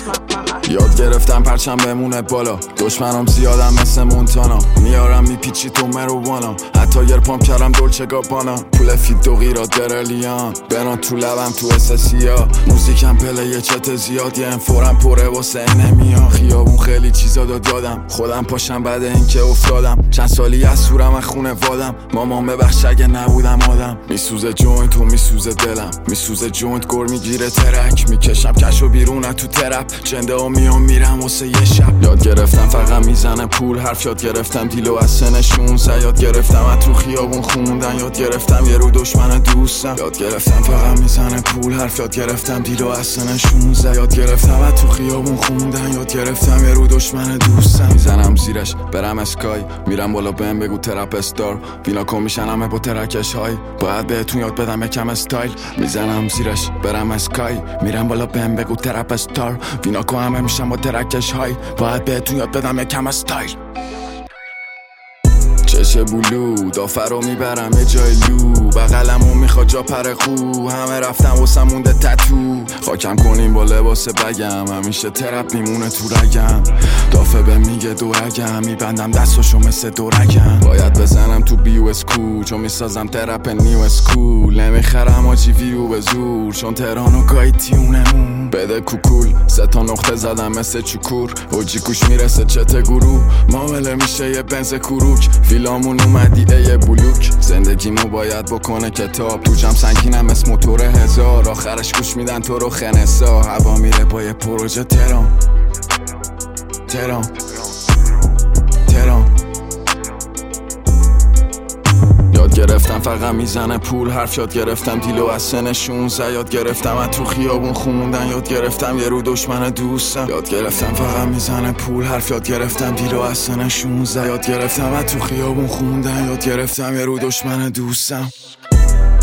یاد گرفتم پرچم بمونه بالا، دشمنم زیادم مثل مونتانا، میارم میپیچی تو مرووانا، حتی یر پامپ کردم دولچه گابانا، پول فیت و غیرات برلیان بران تو لبم تو اسسیا، موزیکم پله چت زیاد یه فورم پره واسه نمیا، خیابون خیلی چیزا داد یادم، خودم پاشم بعد اینکه افتادم، چند سالی از سورم از خونه وادم، مامان ببخش اگه نبودم آدم، میسوزه جوینت و میسوزه دلم، میسوزه جوینت گر میگیره ترک، میکشم کشو بیرونه تو ترپ، جنده و میام میرم واسه یه شب، یاد گرفتم فقط میزنه پول حرف، یاد گرفتم دیلو از سن 16، یاد گرفتم از تو خیابون خوندن، یاد گرفتم یه رو دشمن دوستم، یاد گرفتم فقط میزنه پول حرف، یاد گرفتم دیلو از سن 16، یاد گرفتم از تو خیابون خوندن، یاد گرفتم یه رو دشمن دوستم، میزنم زیرش برم اسکای، میرم بالا بهم بگو ترپ استار، وینا کن میشن همه با ترکش های، باید بهتون یاد بدم یکم استایل، میزنم زیرش برم اسکای، میرم بالا بهم بگو ترپ استار، وینا کن همه میشن با ترکش های، باید بهتون یاد بدم یکم استایل. چشه بلو دافر رو میبرم یه جای لو، بغلمو میخواد جا پر خو، همه رفتم واسه مونده تتو، خاکم کنیم با لباس بگم، همیشه ترپ میمونه تو رگم، دافه به میگه دورگم، میبندم دستاشو مثل دورگم، باید بزنم تو بیو اسکو چون میسازم ترپ نیو اسکول، نمیخرم آجی ویو به زور چون تهران و گاهی تیونمون، بده کوکول 3 تا نقطه زدم مثل چکور، اوجی کوش میرسه چته گروه، معامله میشه یه بنز کروک، فیلامون اومدی ای بلوک، زندگیمو باید بکنه کتاب، تو جم سنگینم اسم موتور 1000، آخرش گوش میدن تو رو خنسا، هوا میره با یه پروژه تهران تهران تهران، یاد گرفتم فقط میزنه پول حرف، یاد گرفتم دیلو از سن 16، یاد گرفتم از تو خیابون خوندن، یاد گرفتم یه رو دشمن دوستم، یاد گرفتم فقط میزنه پول حرف، یاد گرفتم دیلو از سن 16، یاد گرفتم از تو خیابون خوندن، یاد گرفتم یه رو دشمن دوستم.